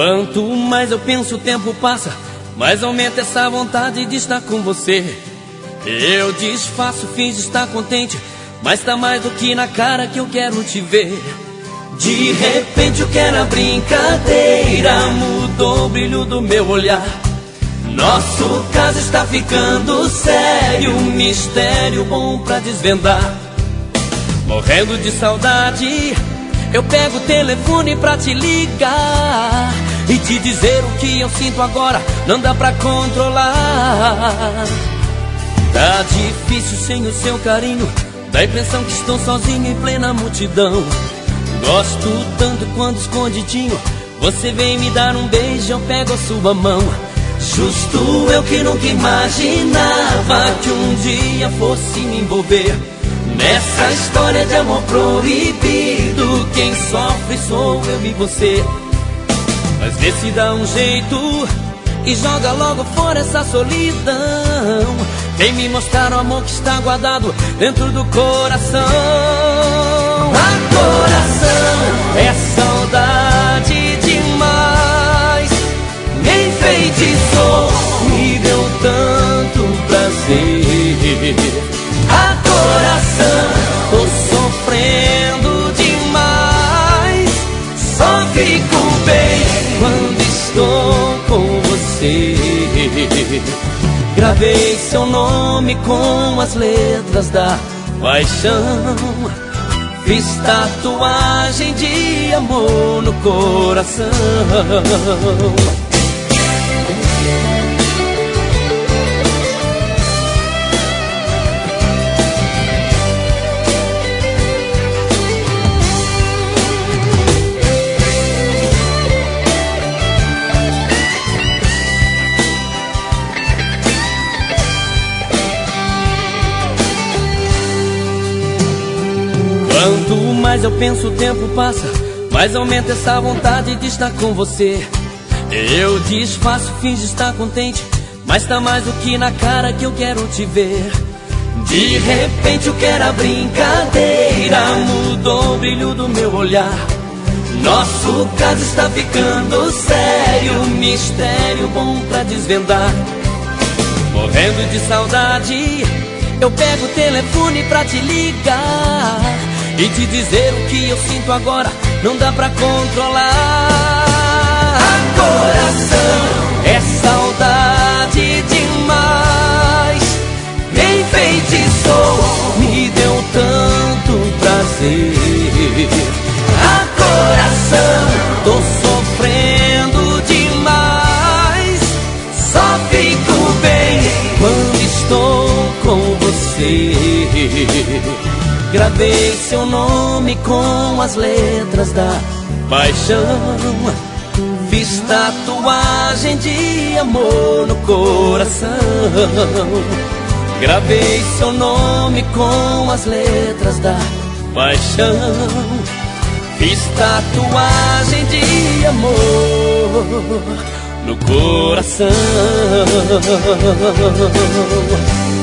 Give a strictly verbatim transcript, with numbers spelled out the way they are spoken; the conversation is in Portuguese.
Quanto mais eu penso, o tempo passa, mais aumenta essa vontade de estar com você. Eu disfarço, finjo estar contente, mas tá mais do que na cara que eu quero te ver. De repente o que era brincadeira mudou o brilho do meu olhar. Nosso caso está ficando sério, um mistério bom pra desvendar. Morrendo de saudade, eu pego o telefone pra te ligar e te dizer o que eu sinto agora, não dá pra controlar. Tá difícil sem o seu carinho, dá a impressão que estou sozinho em plena multidão. Gosto tanto quando escondidinho você vem me dar um beijo, eu pego a sua mão. Justo eu que nunca imaginava que um dia fosse me envolver nessa história de amor proibido. Quem sofre sou eu e você. Mas vê se dá um jeito e joga logo fora essa solidão. Vem me mostrar o amor que está guardado dentro do coração. A coração é saudade demais, me enfeitiçou, me deu tanto prazer. A coração, tô sofrendo demais, só fico bem quando estou com você. Gravei seu nome com as letras da paixão, fiz tatuagem de amor no coração. Quanto mais eu penso, o tempo passa, mais aumenta essa vontade de estar com você. Eu disfarço, finjo estar contente, mas tá mais do que na cara que eu quero te ver. De repente o que era brincadeira mudou o brilho do meu olhar. Nosso caso está ficando sério, um mistério bom pra desvendar. Morrendo de saudade, eu pego o telefone pra te ligar e te dizer o que eu sinto agora, não dá pra controlar. A coração é saudade demais, me enfeitiçou, me deu tanto prazer. A coração, tô sofrendo demais, só fico bem quando estou com você. Gravei seu nome com as letras da paixão, fiz tatuagem de amor no coração. Gravei seu nome com as letras da paixão, fiz tatuagem de amor no coração.